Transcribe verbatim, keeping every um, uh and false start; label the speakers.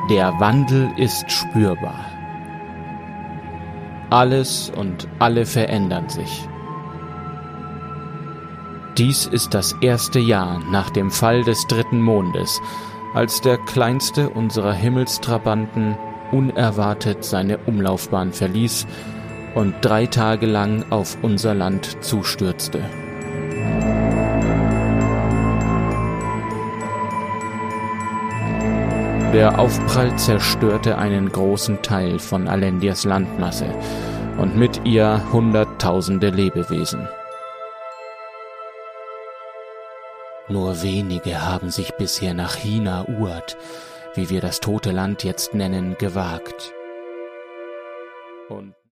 Speaker 1: Der Wandel ist spürbar. Alles und alle verändern sich. Dies ist das erste Jahr nach dem Fall des dritten Mondes, als der kleinste unserer Himmelstrabanten unerwartet seine Umlaufbahn verließ und drei Tage lang auf unser Land zustürzte. Der Aufprall zerstörte einen großen Teil von Alendias Landmasse und mit ihr hunderttausende Lebewesen. Nur wenige haben sich bisher nach China-Uart, wie wir das tote Land jetzt nennen, gewagt. Und